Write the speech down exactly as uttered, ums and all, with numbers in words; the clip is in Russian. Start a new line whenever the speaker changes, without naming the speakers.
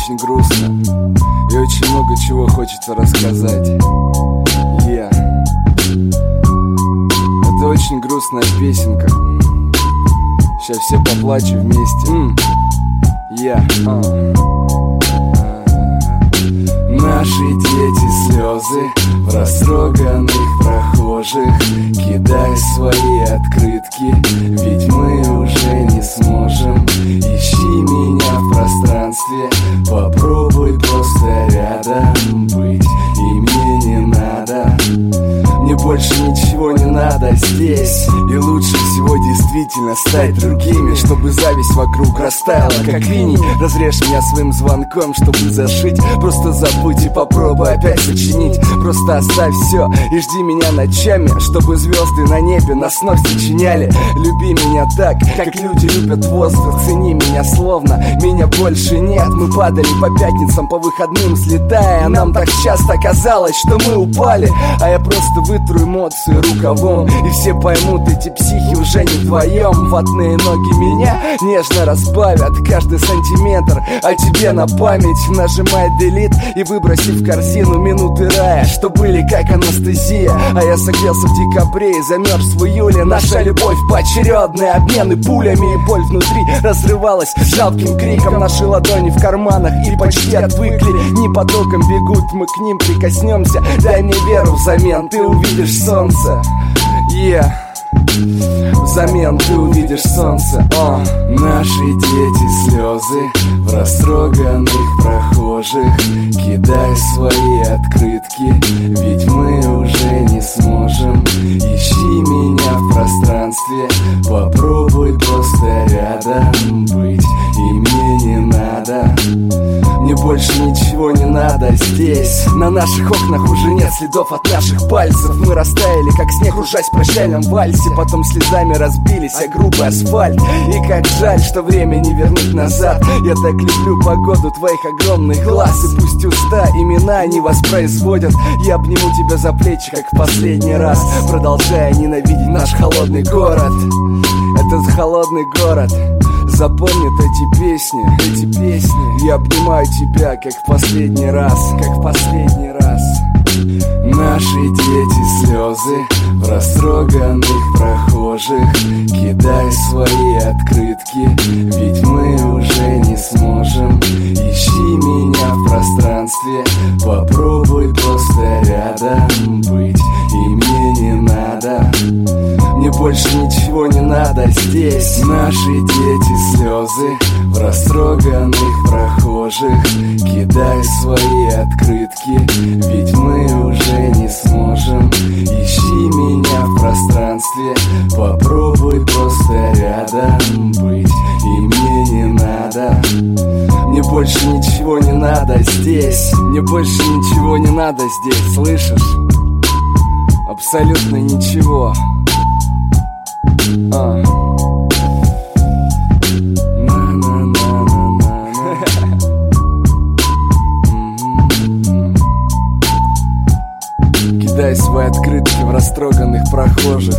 очень грустно и очень много чего хочется рассказать. Yeah. Это очень грустная песенка. Сейчас все поплачем вместе. mm. Yeah. uh. Наши дети слезы в растроганных прохожих, кидай свои открытки, ведь мы уже не сможем. Ищи меня в пространстве, попробуй просто рядом быть, и мне не надо. Мне больше ничего не надо здесь, и лучше всего действительно стать другими, чтобы зависть вокруг растаяла, как линий. Разрежь меня своим звонком, чтобы зашить. Просто забудь и попробуй опять сочинить. Просто оставь все и жди меня ночами, чтобы звезды на небе нас вновь сочиняли. Люби меня так, как люди любят воздух. Цени меня словно меня больше нет. Мы падали по пятницам, по выходным слетая, а нам так часто казалось, что мы упали. А я просто вытру эмоции рукавом, и все поймут, эти психи уже не вдвоем. Ватные ноги меня нежно разбавят каждый сантиметр, а тебе на память нажимай делит и выброси в корзину минуты рая, что были как анестезия. А я согрелся в декабре и замерз в июле. Наша любовь поочередные обмены пулями, и боль внутри разрывалась жалким криком. Наши ладони в карманах и почти отвыкли, не потоком бегут, мы к ним прикоснемся. Дай мне веру взамен, ты увидишь солнце. Yeah. Взамен ты увидишь солнце. О. Наши дети слезы в растроганных прохожих, кидай свои открытки, ведь мы уже не сможем. Ищи меня в пространстве, попробуй просто рядом быть, и мне не надо. Мне больше ничего не надо здесь. На наших окнах уже нет следов от наших пальцев. Мы растаяли, как снег, кружась в прощальном вальсе. Потом слезами разбились о грубый асфальт. И как жаль, что время не вернуть назад. Я так люблю погоду твоих огромных глаз. И пусть уста имена не воспроизводят, я обниму тебя за плечи, как в последний раз, продолжая ненавидеть наш холодный город. Этот холодный город запомнит эти песни, эти песни. Я обнимаю тебя, как в последний раз, как в последний раз. Наши дети слезы в растроганных прохожих, кидай свои открытки, ведь мы уже не сможем. Ищи меня в пространстве, попробуй просто рядом быть, и мне не надо. Мне больше ничего не надо здесь. Наши дети слезы в растроганных прохожих, кидай свои открытки, ведь мы уже не сможем. Ищи меня в пространстве, попробуй просто рядом быть, и мне не надо. Мне больше ничего не надо здесь. Мне больше ничего не надо здесь, слышишь? Абсолютно ничего. А. Кидай свои открытки в растроганных прохожих.